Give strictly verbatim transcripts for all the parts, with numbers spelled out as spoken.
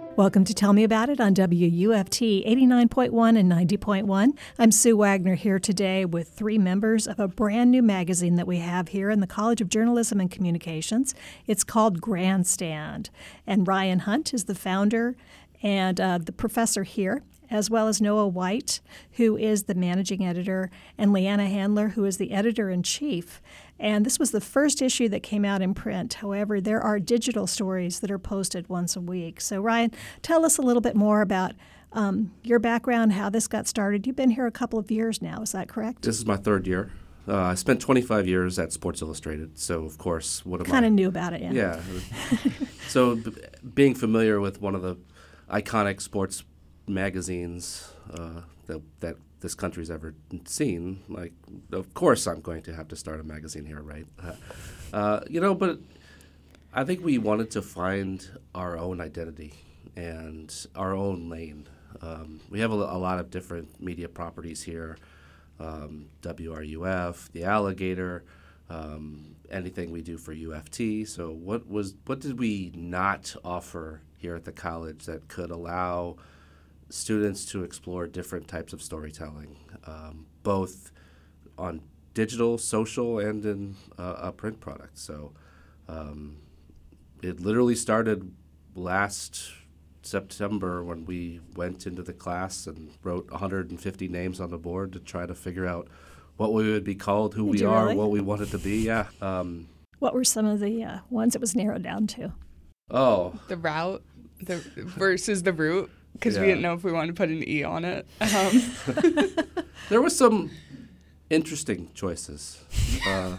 Welcome to Tell Me About It on W U F T eighty-nine point one and ninety point one. I'm Sue Wagner here today with three members of a brand new magazine that we have here in the College of Journalism and Communications. It's called Grandstand. And Ryan Hunt is the founder and uh, the professor here, as well as Noah White, who is the managing editor, and Leanna Handler, who is the editor-in-chief. And this was the first issue that came out in print. However, there are digital stories that are posted once a week. So, Ryan, tell us a little bit more about um, your background, how this got started. You've been here a couple of years now, is that correct? This is my third year. Uh, I spent twenty-five years at Sports Illustrated, so of course, what am I? Kind of knew about it, yeah. Yeah. So, b- being familiar with one of the iconic sports magazines uh, that that this country's ever seen, like, of course I'm going to have to start a magazine here, right? Uh, uh, you know, but I think we wanted to find our own identity and our own lane. Um, we have a, a lot of different media properties here, um, W R U F, The Alligator, um, anything we do for U F T. So what was what did we not offer here at the college that could allow students to explore different types of storytelling, um, both on digital, social, and in uh, a print product. So um, it literally started last September when we went into the class and wrote one hundred fifty names on the board to try to figure out what we would be called, who Did we you are, really? what we wanted to be. Yeah. Um, What were some of the uh, ones it was narrowed down to? oh, The route the versus the route, because Yeah. we didn't know if we wanted to put an E on it. Um, there were some interesting choices. Uh,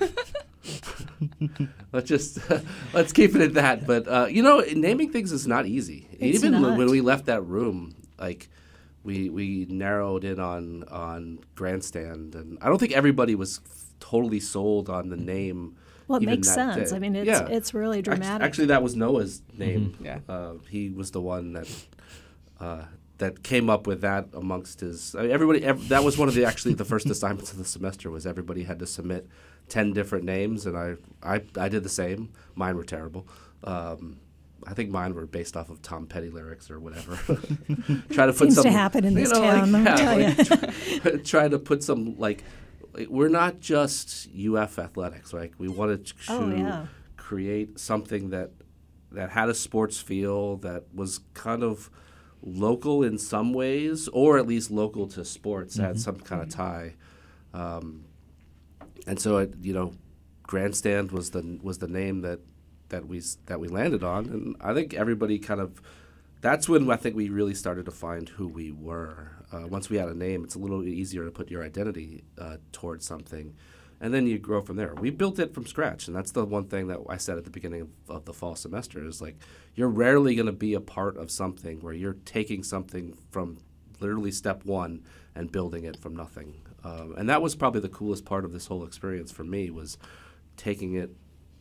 let's just let's keep it at that. But uh, you know, naming things is not easy. It's Even not. when we left that room, like we we narrowed in on on Grandstand, and I don't think everybody was totally sold on the name. Well, it even makes that sense. day. I mean, it's Yeah. it's really Act- dramatic. Actually, that was Noah's name. Yeah. Uh, he was the one that uh, that came up with that amongst his. I mean, everybody. Ev- that was one of the actually the first assignments of the semester was everybody had to submit ten different names, and I I, I did the same. Mine were terrible. Um, I think mine were based off of Tom Petty lyrics or whatever. Try to put Seems some. to happen in you this know, town, Like, let me yeah, tell like, try, try to put some like. We're not just U F athletics. Like we wanted to Oh, yeah. create something that that had a sports feel, that was kind of local in some ways, or at least local to sports, had some kind of tie. Um, and so, it, you know, Grandstand was the was the name that that we s- that we landed on, and I think everybody kind of. That's when I think we really started to find who we were. Uh, once we had a name, it's a little easier to put your identity uh, towards something, and then you grow from there. We built it from scratch, and that's the one thing that I said at the beginning of, of the fall semester is like you're rarely going to be a part of something where you're taking something from literally step one and building it from nothing. Um, and that was probably the coolest part of this whole experience for me was taking it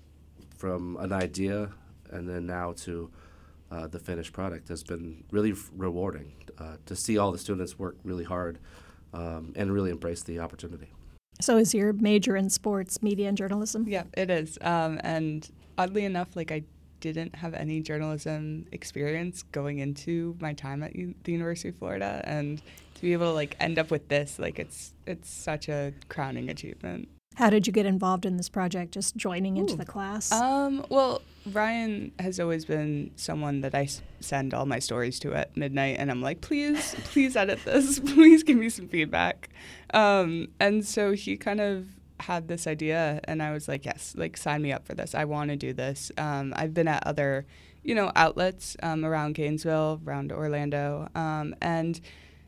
from an idea and then now to Uh, the finished product has been really f- rewarding uh, to see all the students work really hard um, and really embrace the opportunity. So is your major in sports, media, and journalism? yeah, it is. Um, and oddly enough, like I didn't have any journalism experience going into my time at U- the University of Florida, and to be able to like end up with this, like it's it's such a crowning achievement. How did you get involved in this project? Just joining into Ooh. the class? Um, well, Ryan has always been someone that I s- send all my stories to at midnight, and I'm like, please, please edit this. Please give me some feedback. Um, and so he kind of had this idea, and I was like, yes, like sign me up for this. I want to do this. Um, I've been at other, you know, outlets um, around Gainesville, around Orlando, um, and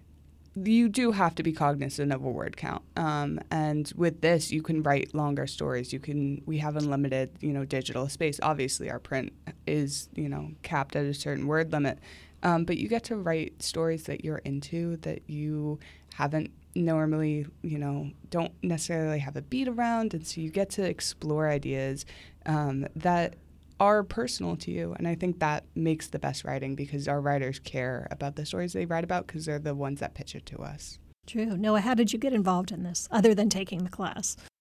you do have to be cognizant of a word count. Um, and with this, you can write longer stories. You can, we have unlimited, you know, digital space. Obviously, our print is, you know, capped at a certain word limit. Um, but you get to write stories that you're into, that you haven't normally, you know, don't necessarily have a beat around. And so you get to explore ideas um, that are personal to you. And I think that makes the best writing because our writers care about the stories they write about because they're the ones that pitch it to us. True. Noah, how did you get involved in this, other than taking the class?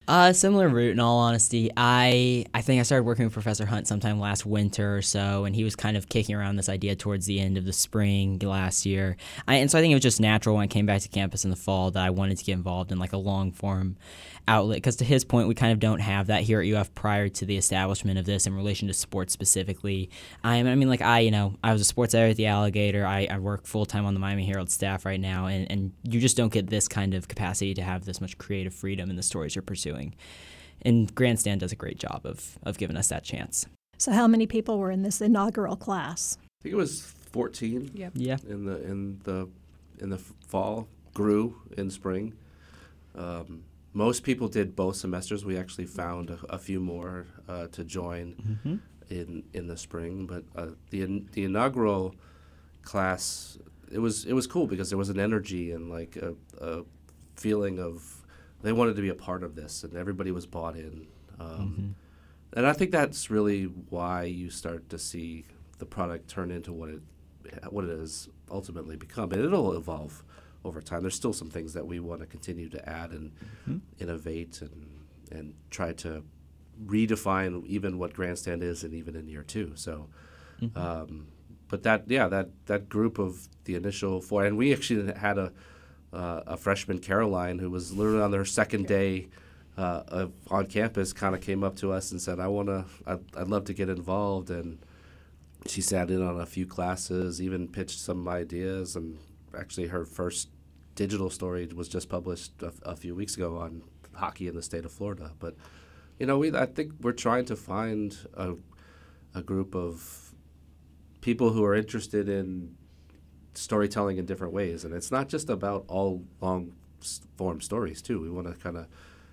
Uh, similar route, in all honesty. I I think I started working with Professor Hunt sometime last winter or so, and he was kind of kicking around this idea towards the end of the spring last year. I, and so I think it was just natural when I came back to campus in the fall that I wanted to get involved in like a long form outlet. Because to his point, we kind of don't have that here at U F prior to the establishment of this in relation to sports specifically. I, I mean, like I, you know, I was a sports editor at the Alligator. I, I work full time on the Miami Herald staff right now, and, and you just don't get this kind of capacity to have this much creative freedom in the stories you're pursuing. And Grandstand does a great job of of giving us that chance. So how many people were in this inaugural class? I think it was fourteen. Yep. Yeah. In the in the in the fall, grew in spring. Um, most people did both semesters. We actually found a, a few more uh, to join Mm-hmm. in in the spring, but uh, the in, the inaugural class, it was it was cool because there was an energy and like a, a feeling of they wanted to be a part of this, and everybody was bought in. Um, Mm-hmm. And I think that's really why you start to see the product turn into what it what it has ultimately become. And it'll evolve over time. There's still some things that we want to continue to add and Mm-hmm. innovate and and try to redefine even what Grandstand is, and even in year two. So, Mm-hmm. um, but that yeah that that group of the initial four, and we actually had a. Uh, a freshman, Caroline, who was literally on their second day uh, of, on campus, kind of came up to us and said, I want to, I'd, I'd love to get involved. And she sat in on a few classes, even pitched some ideas. And actually her first digital story was just published a, a few weeks ago on hockey in the state of Florida. But, you know, we I think we're trying to find a, a group of people who are interested in storytelling in different ways, and it's not just about all long form stories too. We want to kind of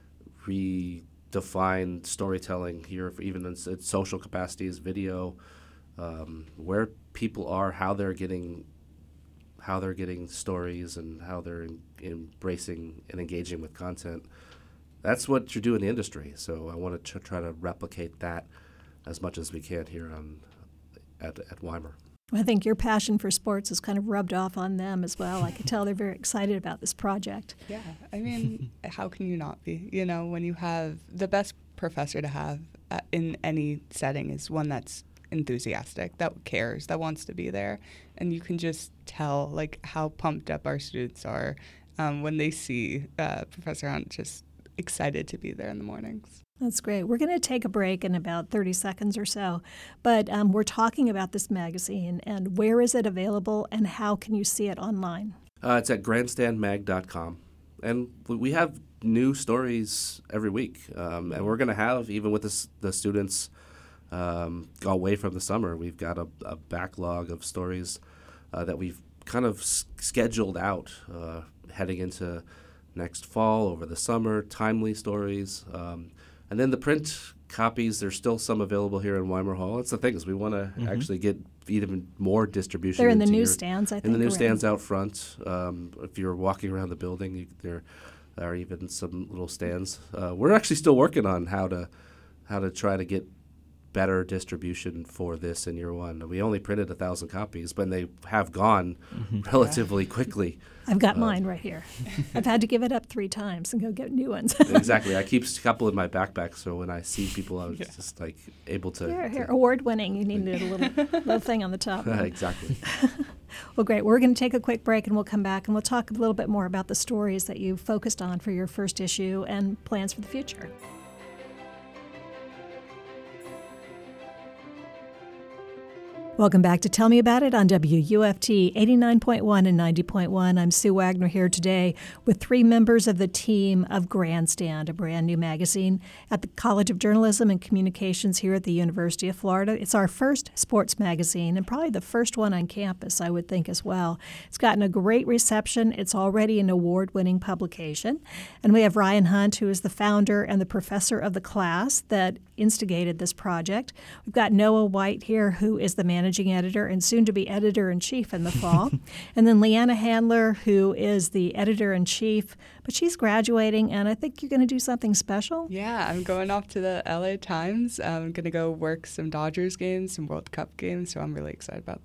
redefine storytelling here, for even in s- social capacities, video, um, where people are, how they're getting, how they're getting stories, and how they're in, embracing and engaging with content. That's what you do in the industry. So I want to try to replicate that as much as we can here on at at Weimar. I think your passion for sports has kind of rubbed off on them as well. I can tell they're very excited about this project. Yeah, I mean, how can you not be? You know, when you have the best professor to have uh, in any setting is one that's enthusiastic, that cares, that wants to be there. And you can just tell, like, how pumped up our students are um, when they see uh, Professor Hunt just excited to be there in the mornings. That's great. We're going to take a break in about thirty seconds or so, but um, we're talking about this magazine and where is it available and how can you see it online? Uh, it's at grandstand mag dot com. And we have new stories every week. Um, and we're going to have, even with the, s- the students um, away from the summer, we've got a, a backlog of stories uh, that we've kind of s- scheduled out uh, heading into next fall, over the summer, timely stories. Um, and then the print copies, there's still some available here in Weimar Hall. That's the thing, is we want to Mhm. actually get even more distribution. They're in the into your- newsstands, I think. in the around. newsstands out front. Um, if you're walking around the building, you, there are even some little stands. Uh, we're actually still working on how to how to try to get better distribution for this in year one. We only printed a thousand copies, but they have gone relatively quickly. I've got Uh, mine right here. I've had to give it up three times and go get new ones. Exactly. I keep a couple in my backpack, so when I see people, I'm Yeah. just like able to. Here, here, to- award winning. You needed a little little thing on the top. exactly. Well, great. We're going to take a quick break and we'll come back and we'll talk a little bit more about the stories that you focused on for your first issue and plans for the future. Welcome back to Tell Me About It on W U F T eighty-nine point one and ninety point one. I'm Sue Wagner here today with three members of the team of Grandstand, a brand new magazine at the College of Journalism and Communications here at the University of Florida. It's our first sports magazine and probably the first one on campus, I would think, as well. It's gotten a great reception. It's already an award-winning publication. And we have Ryan Hunt, who is the founder and the professor of the class that instigated this project. We've got Noah White here, who is the managing editor and soon to be editor-in-chief in the fall. And then Leanna Handler, who is the editor-in-chief, but she's graduating, and I think you're going to do something special. Yeah, I'm going off to the L A Times. I'm going to go work some Dodgers games, some World Cup games, so I'm really excited about that.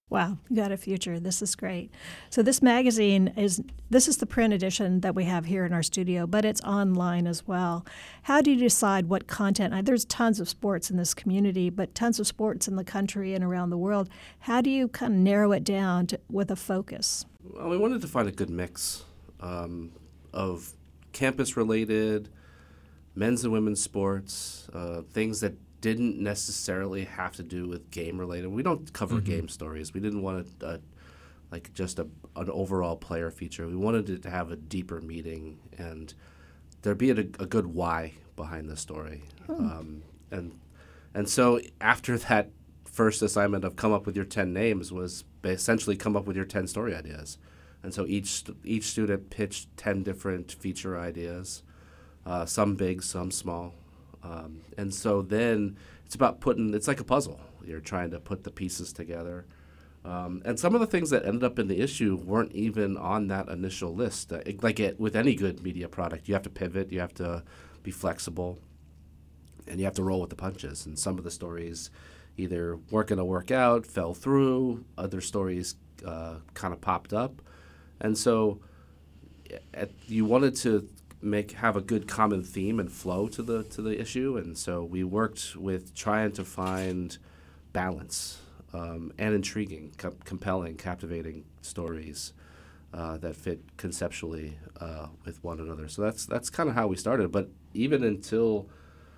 Wow, you got a future. This is great. So this magazine is this is the print edition that we have here in our studio, but it's online as well. How do you decide what content? uh, There's tons of sports in this community, but tons of sports in the country and around the world. How do you kind of narrow it down to, with a focus? Well, we wanted to find a good mix um, of campus-related, men's and women's sports, uh, things that didn't necessarily have to do with game-related. We don't cover Mm-hmm. game stories. We didn't want a, a like just a, an overall player feature. We wanted it to have a deeper meaning and there be a, a good why behind the story. Um, and and so after that first assignment of come up with your ten names was essentially come up with your ten story ideas. And so each each student pitched ten different feature ideas, uh, some big, some small. Um, and so then it's about putting, it's like a puzzle. You're trying to put the pieces together. Um, and some of the things that ended up in the issue weren't even on that initial list. Uh, it, like it, with any good media product, you have to pivot, you have to be flexible, and you have to roll with the punches. And some of the stories either weren't going to work out, fell through, other stories uh, kind of popped up. And so at, you wanted to make have a good common theme and flow to the to the issue, and so we worked with trying to find balance um, and intriguing, co- compelling, captivating stories uh, that fit conceptually uh, with one another. So that's that's kind of how we started. But even until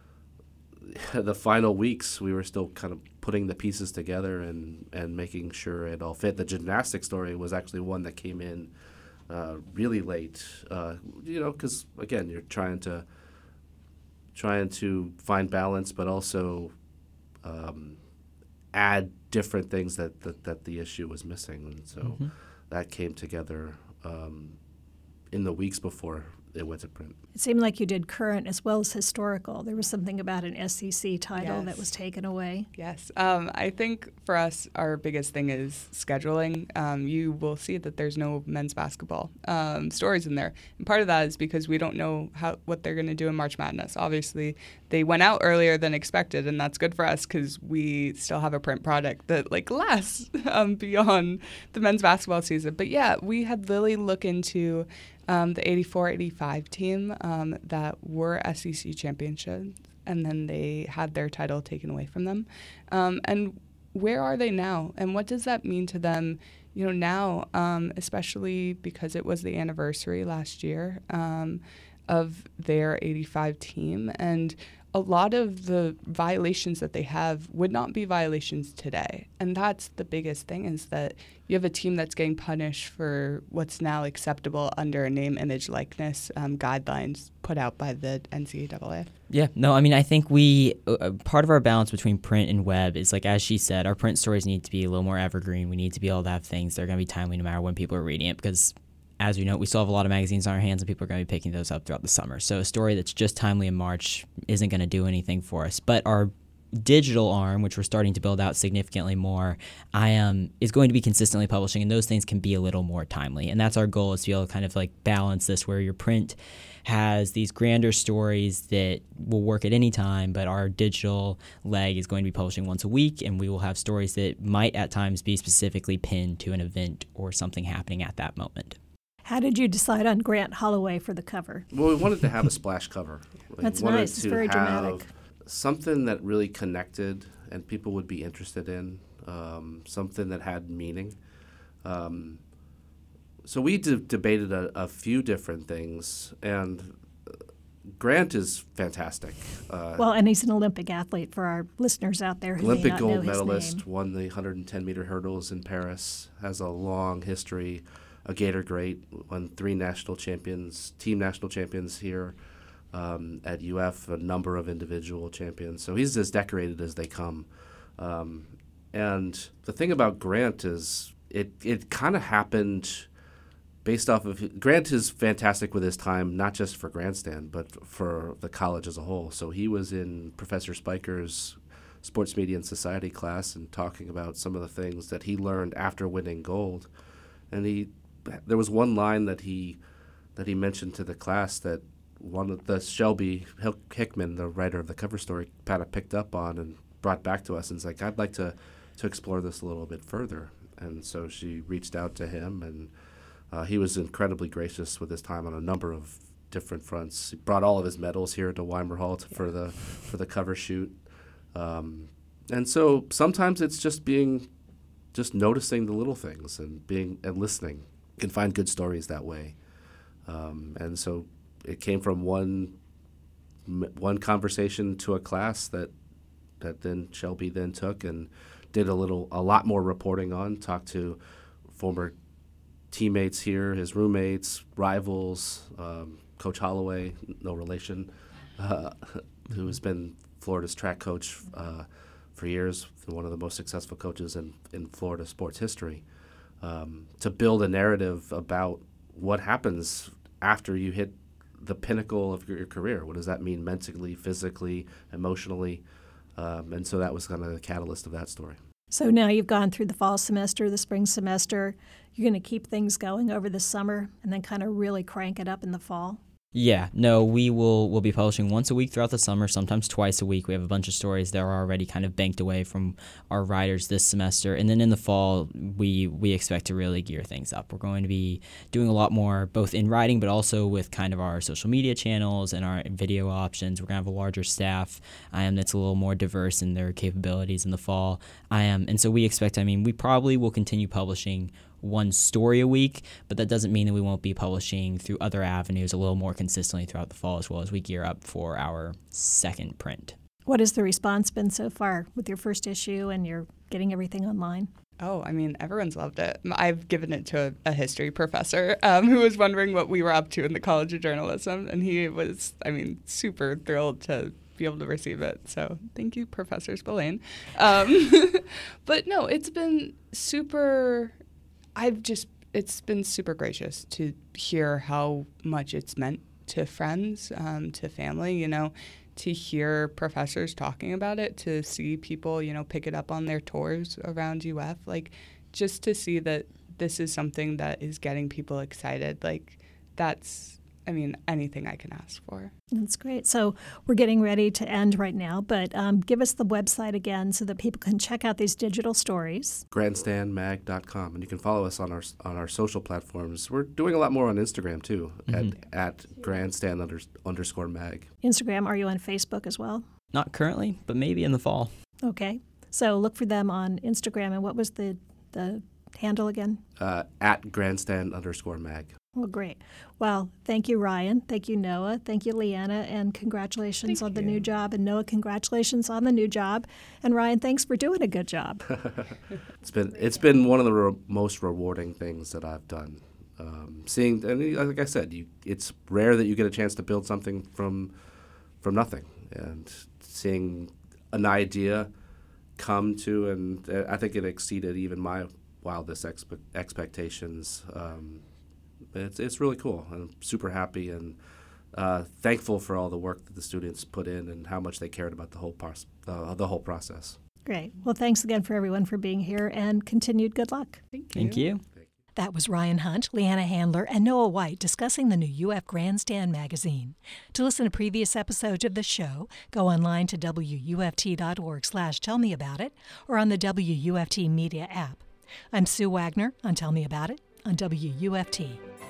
the final weeks, we were still kind of putting the pieces together and and making sure it all fit. The gymnastics story was actually one that came in Uh, really late, uh, you know, because again, you're trying to trying to find balance, but also um, add different things that, that that the issue was missing, and so Mm-hmm. that came together um, in the weeks before it went to print. It seemed like you did current as well as historical. There was something about an S E C title that Yes. was taken away. Yes. Um, I think for us, our biggest thing is scheduling. Um, you will see that there's no men's basketball um, stories in there. And part of that is because we don't know how what they're going to do in March Madness. Obviously, they went out earlier than expected, and that's good for us because we still have a print product that like lasts um, beyond the men's basketball season. But yeah, we had Lily look into um, the eighty-four eighty-five team um, that were S E C championships, and then they had their title taken away from them. Um, and where are they now? And what does that mean to them, you know, now, um, especially because it was the anniversary last year um, of their eighty-five team. And a lot of the violations that they have would not be violations today. And that's the biggest thing, is that you have a team that's getting punished for what's now acceptable under a name, image, likeness um, guidelines put out by the N C double A. Yeah, no, I mean, I think we, uh, part of our balance between print and web is, like, as she said, our print stories need to be a little more evergreen. We need to be able to have things that are going to be timely no matter when people are reading it, because as we know, we still have a lot of magazines on our hands and people are going to be picking those up throughout the summer. So a story that's just timely in March isn't going to do anything for us. But our digital arm, which we're starting to build out significantly more, I am is going to be consistently publishing, and those things can be a little more timely. And that's our goal, is to be able to kind of like balance this, where your print has these grander stories that will work at any time, but our digital leg is going to be publishing once a week, and we will have stories that might at times be specifically pinned to an event or something happening at that moment. How did you decide on Grant Holloway for the cover? Well, we wanted to have a splash cover. We That's wanted nice. It's to very have dramatic. something that really connected and people would be interested in, um, something that had meaning. Um, so we de- debated a, a few different things, and Grant is fantastic. Uh, Well, and he's an Olympic athlete for our listeners out there who may Olympic not know gold his medalist, name. won the one hundred ten meter hurdles in Paris, has a long history, a Gator great, won three national champions, team national champions here um, at U F, a number of individual champions. So he's as decorated as they come. Um, and the thing about Grant is it, it kind of happened based off of – Grant is fantastic with his time, not just for Grandstand, but for the college as a whole. So he was in Professor Spiker's Sports Media and Society class and talking about some of the things that he learned after winning gold. And he there was one line that he that he mentioned to the class that one of the Shelby Hickman, the writer of the cover story, kind of picked up on and brought back to us, and was like, I'd like to, to explore this a little bit further. And so she reached out to him, and uh, he was incredibly gracious with his time on a number of different fronts. He brought all of his medals here to Weimer Hall to, for the for the cover shoot. Um, and so sometimes it's just being, just noticing the little things and being and listening. You can find good stories that way. Um, and so it came from one one conversation to a class that that then Shelby then took and did a little a lot more reporting on. Talked to former teammates here, his roommates, rivals, um, Coach Holloway, no relation, uh, who has been Florida's track coach uh, for years, one of the most successful coaches in, in Florida sports history, um, to build a narrative about what happens after you hit the pinnacle of your, your career. What does that mean mentally, physically, emotionally? Um, and so that was kind of the catalyst of that story. So now you've gone through the fall semester, the spring semester. You're going to keep things going over the summer and then kind of really crank it up in the fall? Yeah, no, we will we'll be publishing once a week throughout the summer, sometimes twice a week. We have a bunch of stories that are already kind of banked away from our writers this semester. And then in the fall, we we expect to really gear things up. We're going to be doing a lot more, both in writing, but also with kind of our social media channels and our video options. We're going to have a larger staff um, that's a little more diverse in their capabilities in the fall. Um, and so we expect, I mean, we probably will continue publishing one story a week, but that doesn't mean that we won't be publishing through other avenues a little more consistently throughout the fall as well as we gear up for our second print. What has the response been so far with your first issue and you're getting everything online? Oh, I mean, everyone's loved it. I've given it to a, a history professor um, who was wondering what we were up to in the College of Journalism, and he was, I mean, super thrilled to be able to receive it. So thank you, Professor Spillane. Um, but no, it's been super... I've just, it's been super gracious to hear how much it's meant to friends, um, to family, you know, to hear professors talking about it, to see people, you know, pick it up on their tours around U F, like just to see that this is something that is getting people excited. Like that's, I mean, anything I can ask for. That's great. So we're getting ready to end right now, but um, give us the website again so that people can check out these digital stories. grandstand mag dot com, and you can follow us on our on our social platforms. We're doing a lot more on Instagram too, mm-hmm. at at grandstand under, underscore mag. Instagram, are you on Facebook as well? Not currently, but maybe in the fall. Okay. So look for them on Instagram. And what was the, the handle again? Uh, at grandstand underscore mag. Well, great. Well, thank you, Ryan. Thank you, Noah. Thank you, Leanna. And congratulations thank on the you. new job. And Noah, congratulations on the new job. And Ryan, thanks for doing a good job. It's been it's been one of the re- most rewarding things that I've done. Um, seeing, and like I said, you, it's rare that you get a chance to build something from from nothing, and seeing an idea come to, and I think it exceeded even my wildest expe- expectations. Um, It's it's really cool. I'm super happy and uh, thankful for all the work that the students put in and how much they cared about the whole pros- uh, the whole process. Great. Well, thanks again for everyone for being here and continued good luck. Thank you. Thank you. That was Ryan Hunt, Leanna Handler, and Noah White discussing the new U F Grandstand magazine. To listen to previous episodes of the show, go online to W U F T dot org slash tell me about it or on the W U F T Media app. I'm Sue Wagner on Tell Me About It on W U F T.